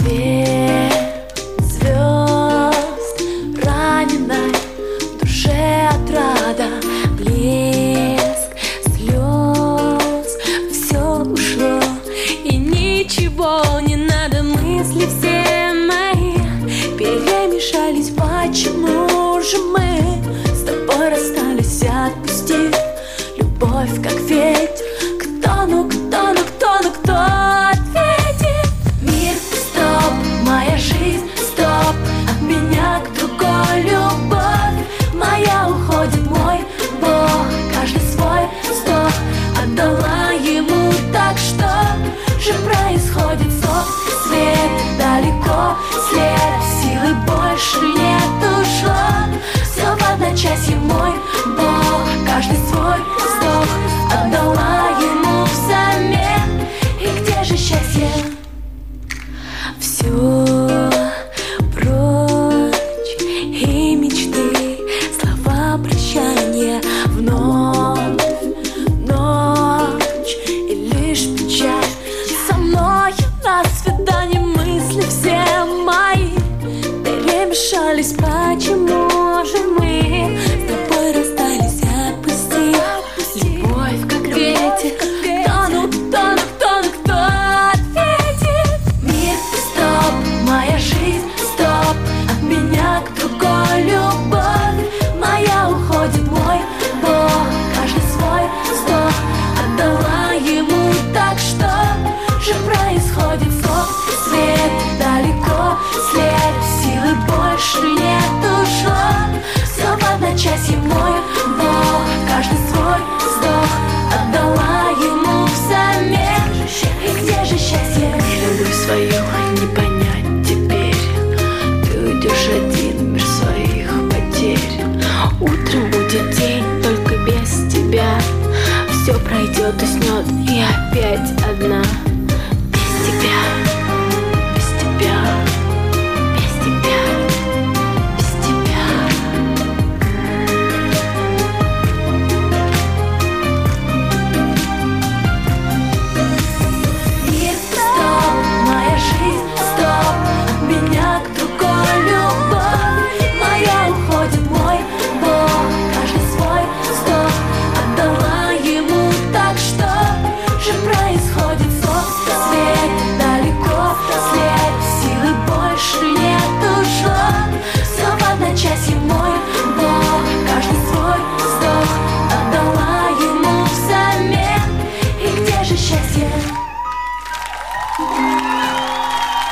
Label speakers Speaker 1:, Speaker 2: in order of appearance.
Speaker 1: Свет звезд раненой душе отрада, блеск слез, все ушло и ничего не надо. Мысли все мои перемешались, почему же мы с тобой расстались? Отпусти любовь, как ветер. Кто, ну кто, ну кто, ну кто ответит? Мир, стоп, моя жизнь, стоп, от меня к другой любовь моя уходит, мой Бог, каждый свой вздох отдала ему. Так что же происходит? Стоп, свет далеко, след силы больше нет.